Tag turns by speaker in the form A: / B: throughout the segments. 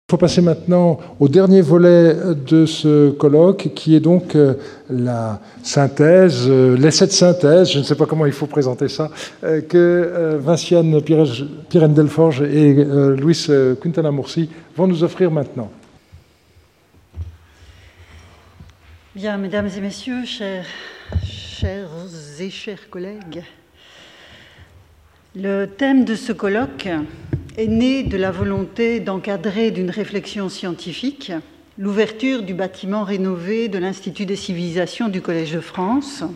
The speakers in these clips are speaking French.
A: Il faut passer maintenant au dernier volet de ce colloque, qui est donc la synthèse, l'essai de synthèse, je ne sais pas comment il faut présenter ça, que Vinciane Pirenne-Delforge et Luis Quintana Murci vont nous offrir maintenant.
B: Bien, mesdames et messieurs, chers et chers collègues, le thème de ce colloque est né de la volonté d'encadrer d'une réflexion scientifique l'ouverture du bâtiment rénové de l'Institut des civilisations du Collège de France.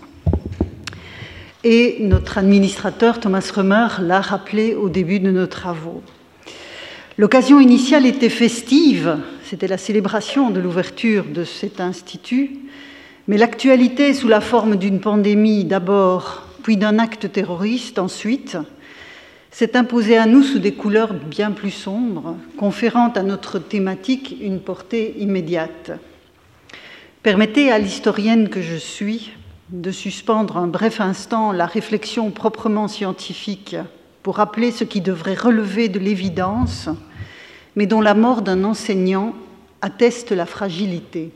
B: Et notre administrateur Thomas Römer l'a rappelé au début de nos travaux. L'occasion initiale était festive, c'était la célébration de l'ouverture de cet institut, mais l'actualité, sous la forme d'une pandémie d'abord, puis d'un acte terroriste ensuite, s'est imposée à nous sous des couleurs bien plus sombres, conférant à notre thématique une portée immédiate. Permettez à l'historienne que je suis de suspendre un bref instant la réflexion proprement scientifique pour rappeler ce qui devrait relever de l'évidence, mais dont la mort d'un enseignant atteste la fragilité.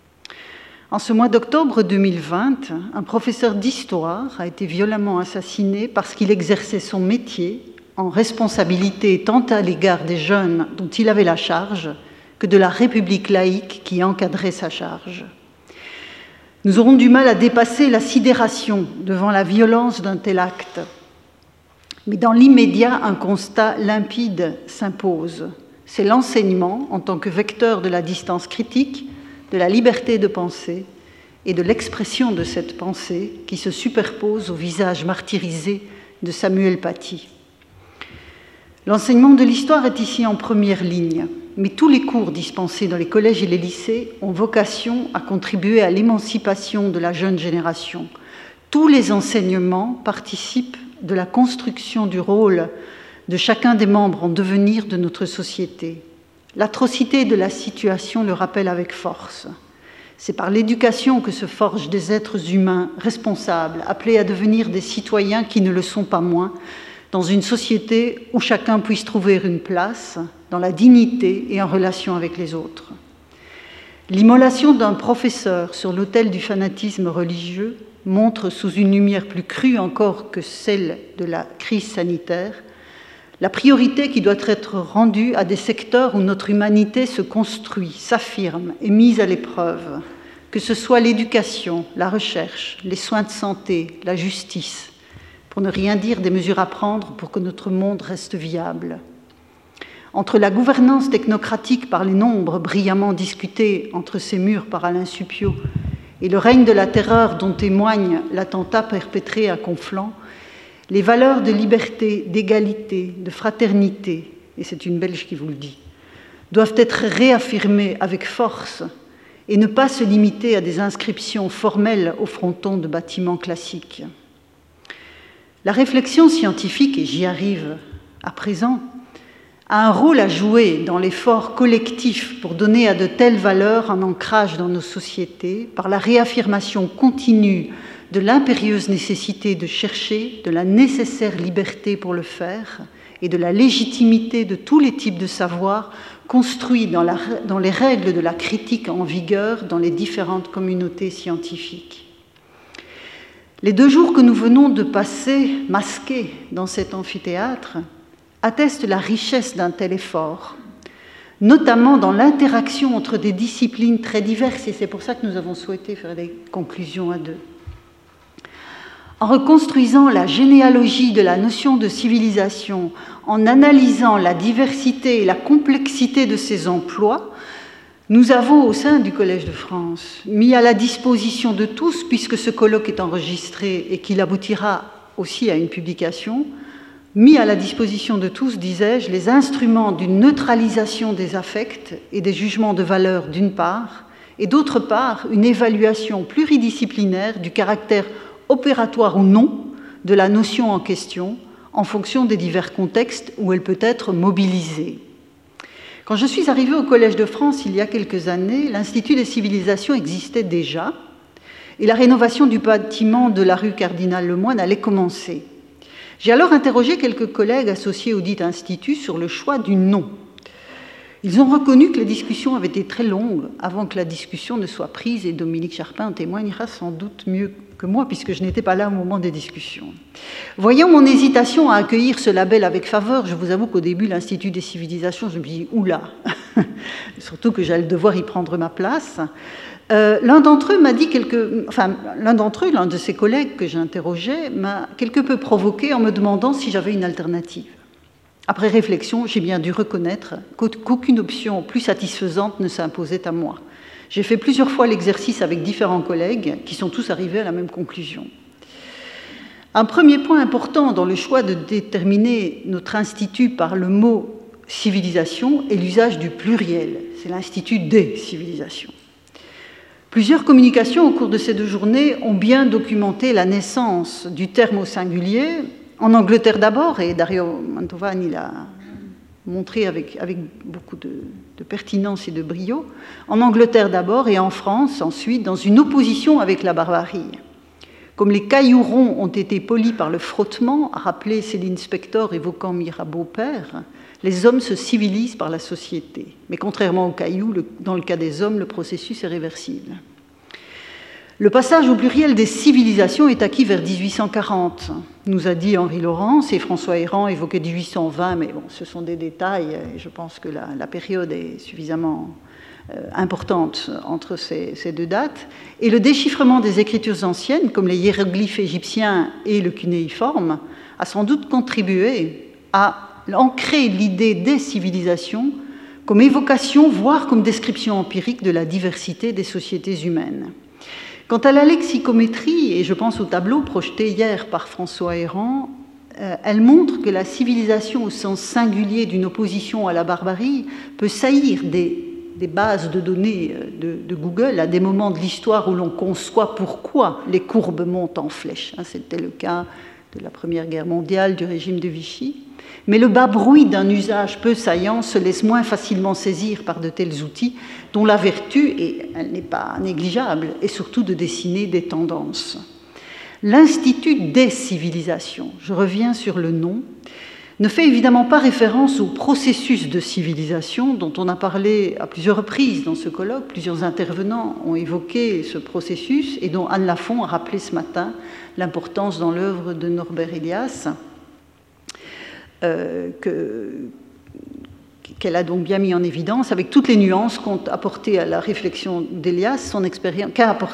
B: En ce mois d'octobre 2020, un professeur d'histoire a été violemment assassiné parce qu'il exerçait son métier en responsabilité tant à l'égard des jeunes dont il avait la charge que de la République laïque qui encadrait sa charge. Nous aurons du mal à dépasser la sidération devant la violence d'un tel acte. Mais dans l'immédiat, un constat limpide s'impose. C'est l'enseignement en tant que vecteur de la distance critique, de la liberté de penser et de l'expression de cette pensée qui se superpose au visage martyrisé de Samuel Paty. L'enseignement de l'histoire est ici en première ligne, mais tous les cours dispensés dans les collèges et les lycées ont vocation à contribuer à l'émancipation de la jeune génération. Tous les enseignements participent de la construction du rôle de chacun des membres en devenir de notre société. L'atrocité de la situation le rappelle avec force. C'est par l'éducation que se forgent des êtres humains responsables, appelés à devenir des citoyens qui ne le sont pas moins, dans une société où chacun puisse trouver une place, dans la dignité et en relation avec les autres. L'immolation d'un professeur sur l'autel du fanatisme religieux montre, sous une lumière plus crue encore que celle de la crise sanitaire, la priorité qui doit être rendue à des secteurs où notre humanité se construit, s'affirme, est mise à l'épreuve, que ce soit l'éducation, la recherche, les soins de santé, la justice, pour ne rien dire des mesures à prendre pour que notre monde reste viable. Entre la gouvernance technocratique par les nombres brillamment discutée entre ces murs par Alain Supiot et le règne de la terreur dont témoigne l'attentat perpétré à Conflans, les valeurs de liberté, d'égalité, de fraternité, et c'est une Belge qui vous le dit, doivent être réaffirmées avec force et ne pas se limiter à des inscriptions formelles au fronton de bâtiments classiques. La réflexion scientifique, et j'y arrive à présent, a un rôle à jouer dans l'effort collectif pour donner à de telles valeurs un ancrage dans nos sociétés par la réaffirmation continue de l'impérieuse nécessité de chercher, de la nécessaire liberté pour le faire et de la légitimité de tous les types de savoirs construits dans les règles de la critique en vigueur dans les différentes communautés scientifiques. Les 2 jours que nous venons de passer masqués dans cet amphithéâtre attestent la richesse d'un tel effort, notamment dans l'interaction entre des disciplines très diverses, et c'est pour ça que nous avons souhaité faire des conclusions à 2. En reconstruisant la généalogie de la notion de civilisation, en analysant la diversité et la complexité de ses emplois, nous avons, au sein du Collège de France, mis à la disposition de tous, puisque ce colloque est enregistré et qu'il aboutira aussi à une publication, mis à la disposition de tous, disais-je, les instruments d'une neutralisation des affects et des jugements de valeur d'une part, et d'autre part, une évaluation pluridisciplinaire du caractère opératoire ou non de la notion en question en fonction des divers contextes où elle peut être mobilisée. Quand je suis arrivée au Collège de France il y a quelques années, l'Institut des civilisations existait déjà et la rénovation du bâtiment de la rue Cardinal Lemoine allait commencer. J'ai alors interrogé quelques collègues associés au dit institut sur le choix du nom. Ils ont reconnu que les discussions avaient été très longues avant que la discussion ne soit prise, et Dominique Charpin en témoignera sans doute mieux que moi, puisque je n'étais pas là au moment des discussions. Voyant mon hésitation à accueillir ce label avec faveur, je vous avoue qu'au début, l'Institut des civilisations, je me dis « oula !» Surtout que j'allais devoir y prendre ma place. L'un d'entre eux m'a dit l'un de ses collègues que j'interrogeais m'a quelque peu provoqué en me demandant si j'avais une alternative. Après réflexion, j'ai bien dû reconnaître qu'aucune option plus satisfaisante ne s'imposait à moi. J'ai fait plusieurs fois l'exercice avec différents collègues qui sont tous arrivés à la même conclusion. Un premier point important dans le choix de déterminer notre institut par le mot « civilisation » est l'usage du pluriel. C'est l'Institut des civilisations. Plusieurs communications au cours de ces 2 journées ont bien documenté la naissance du terme au singulier, en Angleterre d'abord, et Dario Mantovani l'a montré avec beaucoup de pertinence et de brio, en Angleterre d'abord et en France ensuite, dans une opposition avec la barbarie. Comme les caillourons ont été polis par le frottement, a rappelé Céline Spector évoquant Mirabeau père, les hommes se civilisent par la société. Mais contrairement aux cailloux, dans le cas des hommes, le processus est réversible. Le passage au pluriel des civilisations est acquis vers 1840, nous a dit Henri Laurence, et François Héran évoquait 1820, mais bon, ce sont des détails, et je pense que la période est suffisamment importante entre ces 2 dates. Et le déchiffrement des écritures anciennes, comme les hiéroglyphes égyptiens et le cunéiforme, a sans doute contribué à ancrer l'idée des civilisations comme évocation, voire comme description empirique de la diversité des sociétés humaines. Quant à la lexicométrie, et je pense au tableau projeté hier par François Héran, elle montre que la civilisation au sens singulier d'une opposition à la barbarie peut saillir des bases de données de Google à des moments de l'histoire où l'on conçoit pourquoi les courbes montent en flèche. C'était le cas de la Première Guerre mondiale, du régime de Vichy. Mais le bas bruit d'un usage peu saillant se laisse moins facilement saisir par de tels outils dont la vertu, et elle n'est pas négligeable, est surtout de dessiner des tendances. L'Institut des civilisations, je reviens sur le nom, ne fait évidemment pas référence au processus de civilisation dont on a parlé à plusieurs reprises dans ce colloque. Plusieurs intervenants ont évoqué ce processus et dont Anne Lafont a rappelé ce matin l'importance dans l'œuvre de Norbert Elias, qu'elle a donc bien mis en évidence, avec toutes les nuances qu'a apporté à la réflexion d'Elias son expérience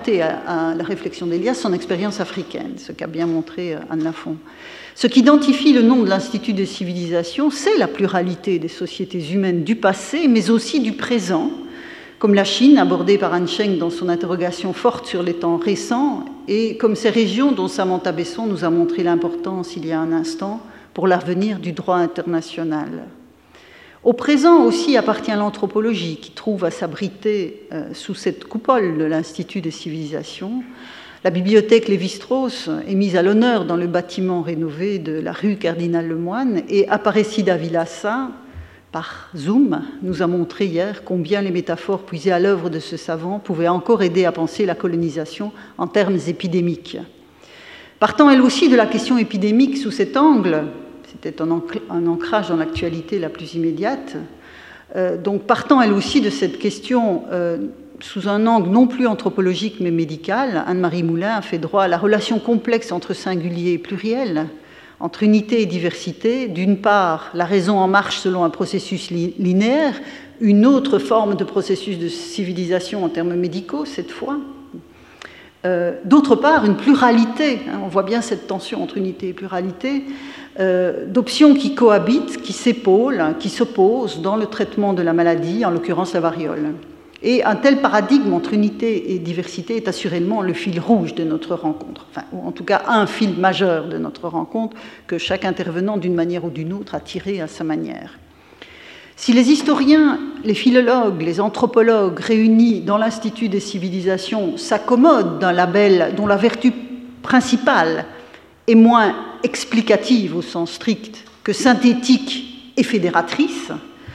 B: africaine, ce qu'a bien montré Anne Lafont. Ce qu'identifie le nom de l'Institut des civilisations, c'est la pluralité des sociétés humaines du passé, mais aussi du présent, comme la Chine, abordée par Anne Cheng dans son interrogation forte sur les temps récents, et comme ces régions dont Samantha Besson nous a montré l'importance il y a un instant pour l'avenir du droit international. Au présent aussi appartient l'anthropologie, qui trouve à s'abriter sous cette coupole de l'Institut des civilisations. La bibliothèque Lévi-Strauss est mise à l'honneur dans le bâtiment rénové de la rue Cardinal-Lemoine, et Aparecida Villassa, par Zoom, nous a montré hier combien les métaphores puisées à l'œuvre de ce savant pouvaient encore aider à penser la colonisation en termes épidémiques. Partant elle aussi de la question épidémique sous cet angle, c'était un ancrage dans l'actualité la plus immédiate, donc partant elle aussi de cette question sous un angle non plus anthropologique mais médical, Anne-Marie Moulin a fait droit à la relation complexe entre singulier et pluriel, entre unité et diversité. D'une part, la raison en marche selon un processus linéaire, une autre forme de processus de civilisation en termes médicaux cette fois. D'autre part, une pluralité, on voit bien cette tension entre unité et pluralité, d'options qui cohabitent, qui s'épaulent, qui s'opposent dans le traitement de la maladie, en l'occurrence la variole. Et un tel paradigme entre unité et diversité est assurément le fil rouge de notre rencontre, enfin, ou en tout cas un fil majeur de notre rencontre que chaque intervenant, d'une manière ou d'une autre, a tiré à sa manière. Si les historiens, les philologues, les anthropologues réunis dans l'Institut des civilisations s'accommodent d'un label dont la vertu principale est moins explicative au sens strict que synthétique et fédératrice,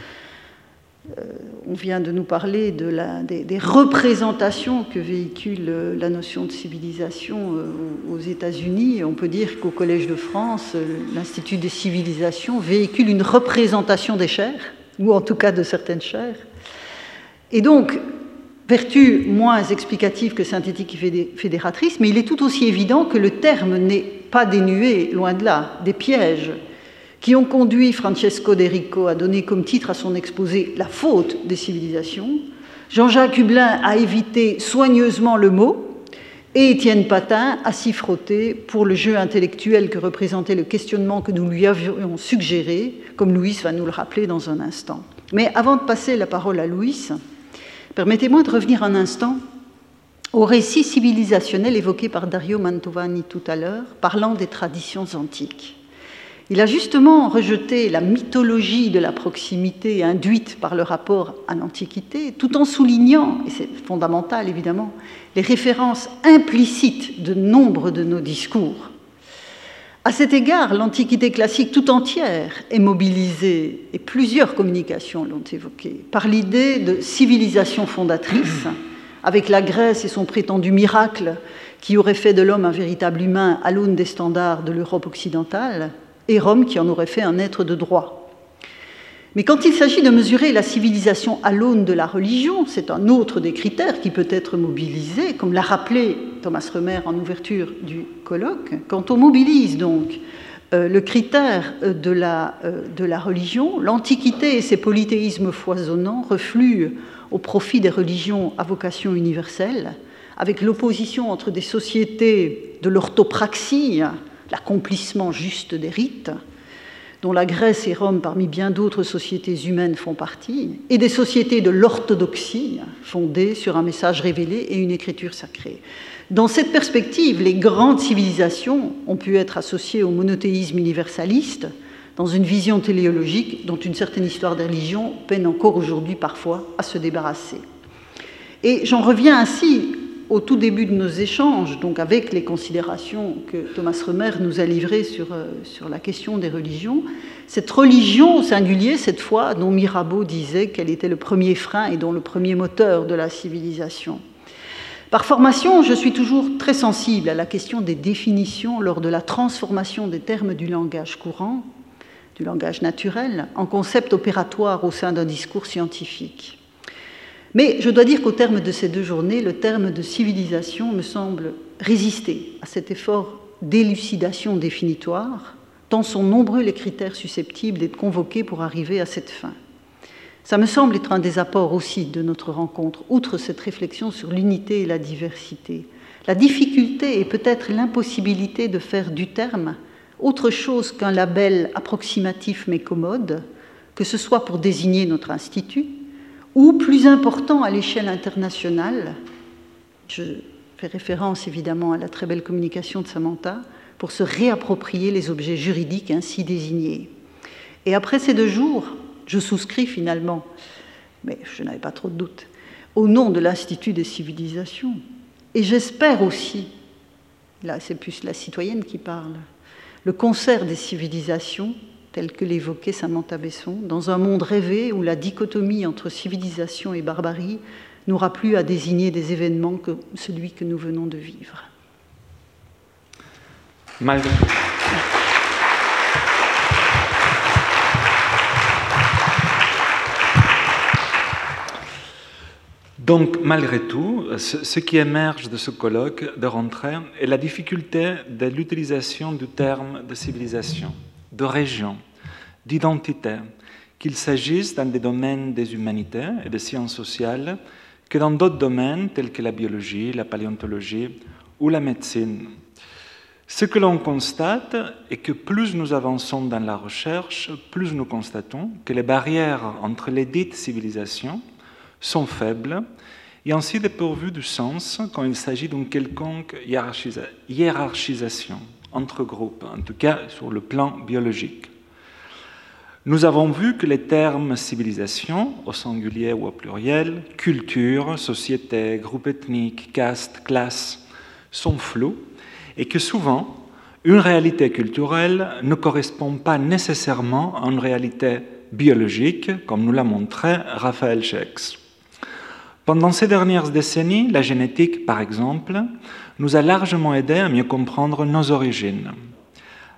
B: on vient de nous parler des représentations que véhicule la notion de civilisation aux États-Unis. On peut dire qu'au Collège de France, l'Institut des civilisations véhicule une représentation des chairs, ou en tout cas de certaines chairs. Et donc, vertu moins explicative que synthétique et fédératrice, mais il est tout aussi évident que le terme n'est pas dénué, loin de là, des pièges qui ont conduit Francesco De Rico à donner comme titre à son exposé « La faute des civilisations ». Jean-Jacques Hublin a évité soigneusement le mot et Étienne Patin a s'y frotté pour le jeu intellectuel que représentait le questionnement que nous lui avions suggéré, comme Louis va nous le rappeler dans un instant. Mais avant de passer la parole à Louis, permettez-moi de revenir un instant au récit civilisationnel évoqué par Dario Mantovani tout à l'heure, parlant des traditions antiques. Il a justement rejeté la mythologie de la proximité induite par le rapport à l'Antiquité, tout en soulignant, et c'est fondamental évidemment, les références implicites de nombre de nos discours. À cet égard, l'Antiquité classique tout entière est mobilisée, et plusieurs communications l'ont évoqué, par l'idée de civilisation fondatrice, avec la Grèce et son prétendu miracle qui aurait fait de l'homme un véritable humain à l'aune des standards de l'Europe occidentale, et Rome qui en aurait fait un être de droit. Mais quand il s'agit de mesurer la civilisation à l'aune de la religion, c'est un autre des critères qui peut être mobilisé, comme l'a rappelé Thomas Römer en ouverture du colloque. Quand on mobilise donc le critère de la religion, l'Antiquité et ses polythéismes foisonnants refluent au profit des religions à vocation universelle, avec l'opposition entre des sociétés de l'orthopraxie, l'accomplissement juste des rites, dont la Grèce et Rome, parmi bien d'autres sociétés humaines, font partie, et des sociétés de l'orthodoxie, fondées sur un message révélé et une écriture sacrée. Dans cette perspective, les grandes civilisations ont pu être associées au monothéisme universaliste, dans une vision téléologique dont une certaine histoire des religions peine encore aujourd'hui parfois à se débarrasser. Et j'en reviens ainsi au tout début de nos échanges, donc avec les considérations que Thomas Römer nous a livrées sur la question des religions, cette religion au singulier, cette fois, dont Mirabeau disait qu'elle était le premier frein et dont le premier moteur de la civilisation. Par formation, je suis toujours très sensible à la question des définitions lors de la transformation des termes du langage courant, du langage naturel, en concept opératoire au sein d'un discours scientifique. Mais je dois dire qu'au terme de ces 2 journées, le terme de civilisation me semble résister à cet effort d'élucidation définitoire, tant sont nombreux les critères susceptibles d'être convoqués pour arriver à cette fin. Ça me semble être un des apports aussi de notre rencontre, outre cette réflexion sur l'unité et la diversité. La difficulté et peut-être l'impossibilité de faire du terme autre chose qu'un label approximatif mais commode, que ce soit pour désigner notre institut, ou plus important à l'échelle internationale, je fais référence évidemment à la très belle communication de Samantha, pour se réapproprier les objets juridiques ainsi désignés. Et après ces 2 jours, je souscris finalement, mais je n'avais pas trop de doute, au nom de l'Institut des civilisations. Et j'espère aussi, là c'est plus la citoyenne qui parle, le concert des civilisations, tel que l'évoquait Samantha Besson, dans un monde rêvé où la dichotomie entre civilisation et barbarie n'aura plus à désigner des événements que celui que nous venons de vivre.
C: Malgré Donc, malgré tout, ce qui émerge de ce colloque de rentrée est la difficulté de l'utilisation du terme de civilisation, de région, d'identité, qu'il s'agisse dans des domaines des humanités et des sciences sociales que dans d'autres domaines tels que la biologie, la paléontologie ou la médecine. Ce que l'on constate est que plus nous avançons dans la recherche, plus nous constatons que les barrières entre les dites civilisations sont faibles et ainsi dépourvues du sens quand il s'agit d'une quelconque hiérarchisation entre groupes, en tout cas sur le plan biologique. Nous avons vu que les termes civilisation, au singulier ou au pluriel, culture, société, groupe ethnique, caste, classe, sont flous et que souvent, une réalité culturelle ne correspond pas nécessairement à une réalité biologique, comme nous l'a montré Raphaël Schex. Pendant ces dernières décennies, la génétique, par exemple, nous a largement aidé à mieux comprendre nos origines.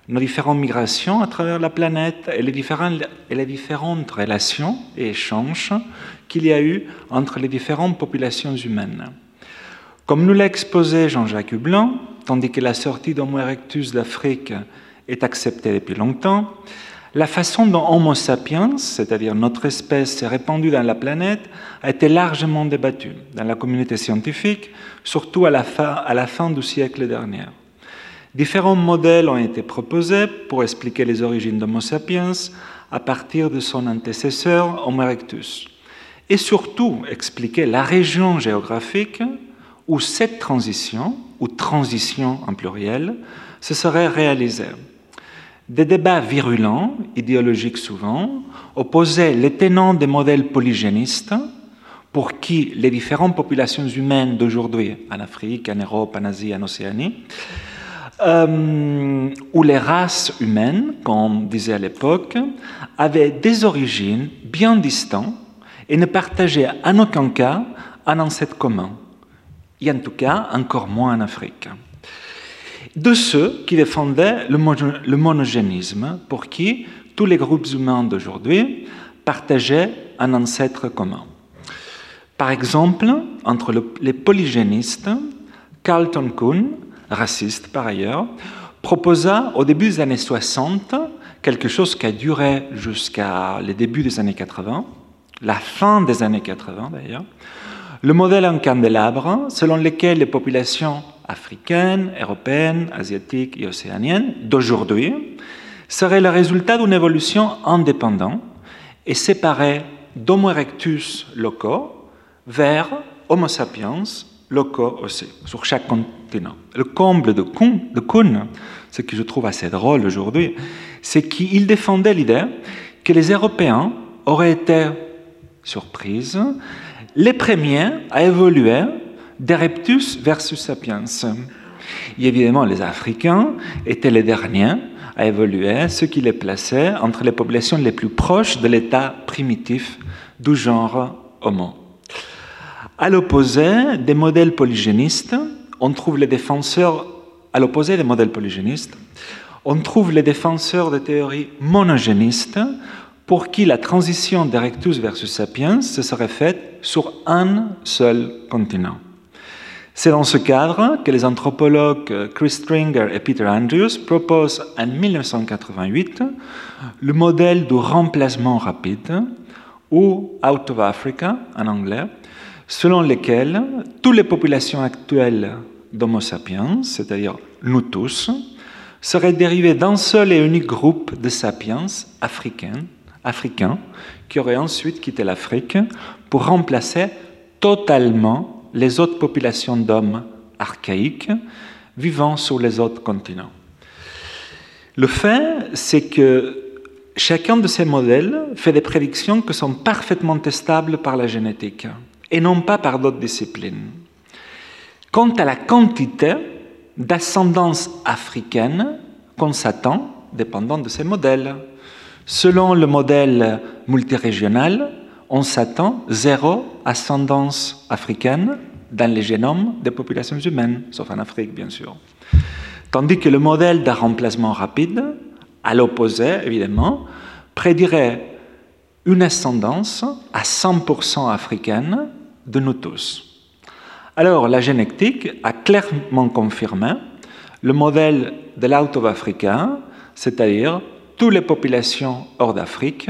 C: nos différentes migrations à travers la planète et les différentes relations et échanges qu'il y a eu entre les différentes populations humaines. Comme nous l'a exposé Jean-Jacques Hublin, tandis que la sortie d'Homo erectus d'Afrique est acceptée depuis longtemps, la façon dont Homo sapiens, c'est-à-dire notre espèce, s'est répandue dans la planète, a été largement débattue dans la communauté scientifique, surtout à la fin du siècle dernier. Différents modèles ont été proposés pour expliquer les origines d'Homo sapiens à partir de son antécesseur Homo erectus, et surtout expliquer la région géographique où cette transition, ou transition en pluriel, se serait réalisée. Des débats virulents, idéologiques souvent, opposaient les tenants des modèles polygénistes, pour qui les différentes populations humaines d'aujourd'hui, en Afrique, en Europe, en Asie, en Océanie, où les races humaines, comme on disait à l'époque, avaient des origines bien distantes et ne partageaient en aucun cas un ancêtre commun, et en tout cas encore moins en Afrique. De ceux qui défendaient le monogénisme, pour qui tous les groupes humains d'aujourd'hui partageaient un ancêtre commun. Par exemple, entre les polygénistes, Carlton Kuhn, raciste par ailleurs, proposa au début des années 60 quelque chose qui a duré jusqu'à les débuts des années 80, la fin des années 80 d'ailleurs, le modèle en candélabre selon lequel les populations africaines, européennes, asiatiques et océaniennes d'aujourd'hui seraient le résultat d'une évolution indépendante et séparée d'Homo erectus locaux vers Homo sapiens locaux aussi, sur chaque continent. Le comble de Kuhn, ce que je trouve assez drôle aujourd'hui, c'est qu'il défendait l'idée que les Européens auraient été, surprise, les premiers à évoluer d'Erectus versus Sapiens. Et évidemment, les Africains étaient les derniers à évoluer, ce qui les plaçait entre les populations les plus proches de l'état primitif du genre Homo. À l'opposé des modèles polygénistes, on trouve les défenseurs, des théories monogénistes pour qui la transition d'Erectus versus Sapiens se serait faite sur un seul continent. C'est dans ce cadre que les anthropologues Chris Stringer et Peter Andrews proposent en 1988 le modèle du remplacement rapide, ou Out of Africa en anglais, selon lequel toutes les populations actuelles d'Homo sapiens, c'est-à-dire nous tous, seraient dérivées d'un seul et unique groupe de sapiens africains qui auraient ensuite quitté l'Afrique pour remplacer totalement les autres populations d'hommes archaïques vivant sur les autres continents. Le fait, c'est que chacun de ces modèles fait des prédictions qui sont parfaitement testables par la génétique et non pas par d'autres disciplines. Quant à la quantité d'ascendance africaine qu'on s'attend, dépendant de ces modèles, selon le modèle multirégional, on s'attend 0 ascendance africaine dans les génomes des populations humaines, sauf en Afrique, bien sûr. Tandis que le modèle d'un remplacement rapide, à l'opposé, évidemment, prédirait une ascendance à 100% africaine de nous tous. Alors, la génétique a clairement confirmé le modèle de l'Out of Africa, c'est-à-dire toutes les populations hors d'Afrique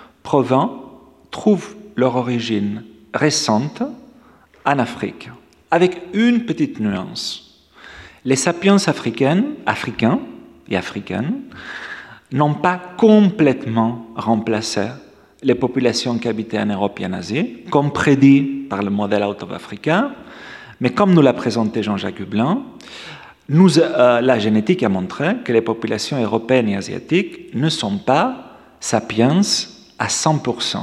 C: trouvent leur origine récente en Afrique, avec une petite nuance. Les sapiens africains et africaines n'ont pas complètement remplacé les populations qui habitaient en Europe et en Asie, comme prédit par le modèle Out of Africa, mais comme nous l'a présenté Jean-Jacques Hublin, la génétique a montré que les populations européennes et asiatiques ne sont pas sapiens à 100%.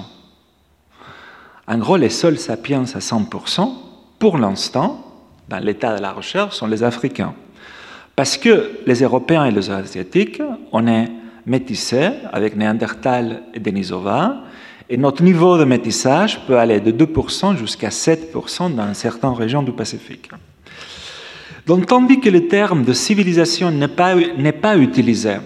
C: En gros, les seuls sapiens à 100%, pour l'instant, dans l'état de la recherche, sont les Africains. Parce que les Européens et les Asiatiques, on est métissés avec Néandertal et Denisova, et notre niveau de métissage peut aller de 2% jusqu'à 7% dans certaines régions du Pacifique. Donc, tandis que le terme de civilisation n'est pas utilisé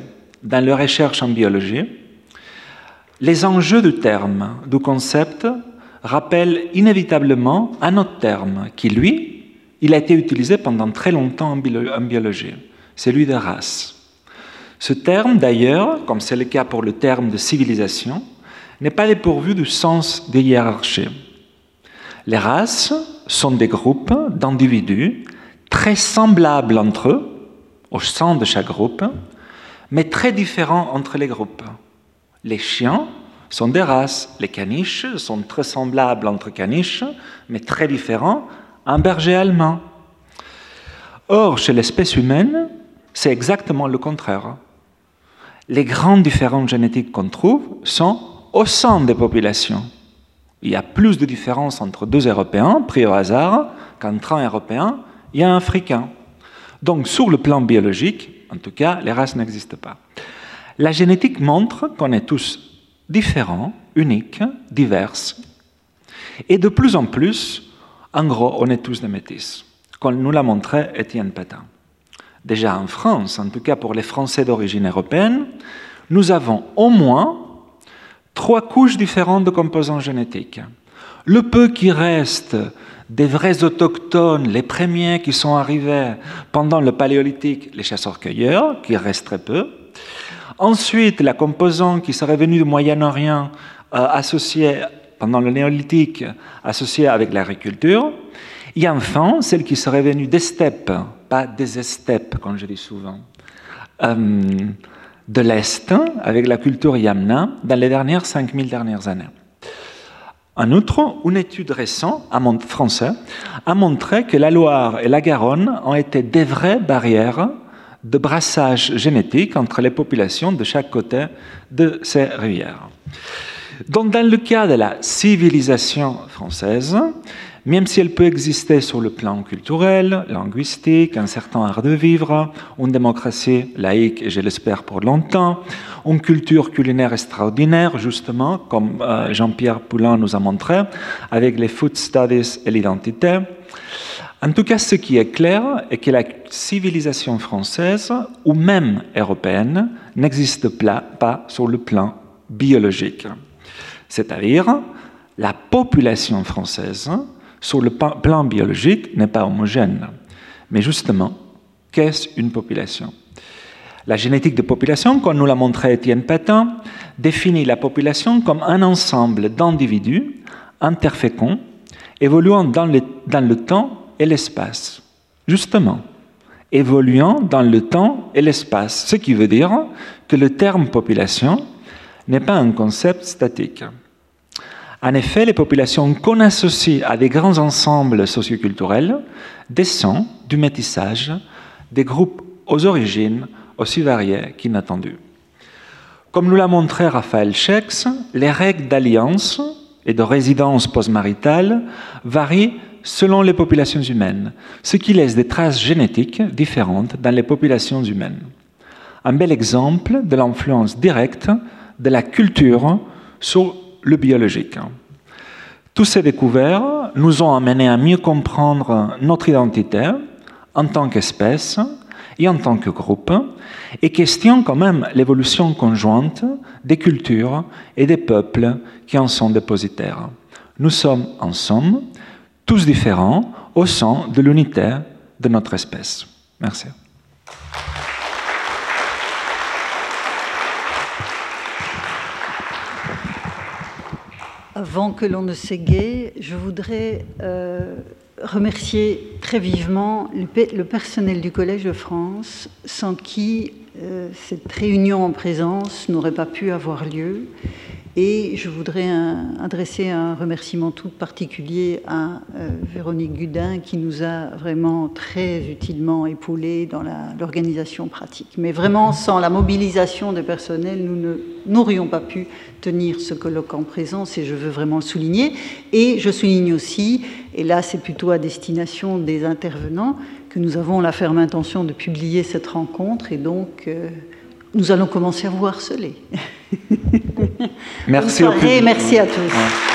C: dans les recherches en biologie, les enjeux du terme, du concept, rappellent inévitablement un autre terme qui, lui, il a été utilisé pendant très longtemps en biologie, celui de race. Ce terme, d'ailleurs, comme c'est le cas pour le terme de civilisation, n'est pas dépourvu du sens de hiérarchie. Les races sont des groupes d'individus très semblables entre eux, au sein de chaque groupe, mais très différents entre les groupes. Les chiens sont des races, les caniches sont très semblables entre caniches, mais très différents un berger allemand. Or, chez l'espèce humaine, c'est exactement le contraire. Les grandes différences génétiques qu'on trouve sont au sein des populations. Il y a plus de différences entre deux Européens, pris au hasard, qu'entre un Européen et un Africain. Donc, sur le plan biologique, en tout cas, les races n'existent pas. La génétique montre qu'on est tous différents, uniques, divers. Et de plus en plus, en gros, on est tous des métis, comme nous l'a montré Étienne Pétain. Déjà en France, en tout cas pour les Français d'origine européenne, nous avons au moins 3 couches différentes de composants génétiques. Le peu qui reste des vrais autochtones, les premiers qui sont arrivés pendant le Paléolithique, les chasseurs-cueilleurs, qui restent très peu. Ensuite, la composante qui serait venue du Moyen-Orient, associée pendant le Néolithique, associée avec l'agriculture. Et enfin, celle qui serait venue des steppes, pas des steppes, comme je dis souvent, de l'Est, avec la culture Yamna, dans les dernières 5000 dernières années. En outre, une étude récente, française, a montré que la Loire et la Garonne ont été des vraies barrières de brassage génétique entre les populations de chaque côté de ces rivières. Donc, dans le cas de la civilisation française, même si elle peut exister sur le plan culturel, linguistique, un certain art de vivre, une démocratie laïque, et je l'espère pour longtemps, une culture culinaire extraordinaire, justement, comme Jean-Pierre Poulin nous a montré, avec les food studies et l'identité. En tout cas, ce qui est clair est que la civilisation française, ou même européenne, n'existe pas sur le plan biologique. C'est-à-dire, la population française, sur le plan biologique, n'est pas homogène. Mais justement, qu'est-ce une population? La génétique de population, comme nous l'a montré Étienne Pétain, définit la population comme un ensemble d'individus interféconds, évoluant dans le temps et l'espace. Justement, évoluant dans le temps et l'espace, ce qui veut dire que le terme population n'est pas un concept statique. En effet, les populations qu'on associe à des grands ensembles socioculturels descendent du métissage des groupes aux origines aussi variées qu'inattendues. Comme nous l'a montré Raphaël Schex, les règles d'alliance et de résidence postmaritale varient selon les populations humaines, ce qui laisse des traces génétiques différentes dans les populations humaines. Un bel exemple de l'influence directe de la culture sur le biologique. Tous ces découvertes nous ont amenés à mieux comprendre notre identité en tant qu'espèce et en tant que groupe, et questionnent quand même l'évolution conjointe des cultures et des peuples qui en sont dépositaires. Nous sommes, en somme, tous différents au sein de l'unité de notre espèce. Merci.
B: Avant que l'on ne s'égaie, je voudrais remercier très vivement le personnel du Collège de France, sans qui cette réunion en présence n'aurait pas pu avoir lieu. Et je voudrais adresser un remerciement tout particulier à Véronique Gudin, qui nous a vraiment très utilement épaulés dans l'organisation pratique. Mais vraiment, sans la mobilisation des personnels, nous n'aurions pas pu tenir ce colloque en présence, et je veux vraiment le souligner. Et je souligne aussi, et là c'est plutôt à destination des intervenants, que nous avons la ferme intention de publier cette rencontre, et donc nous allons commencer à vous harceler.
C: Merci,
B: merci à tous. Ouais.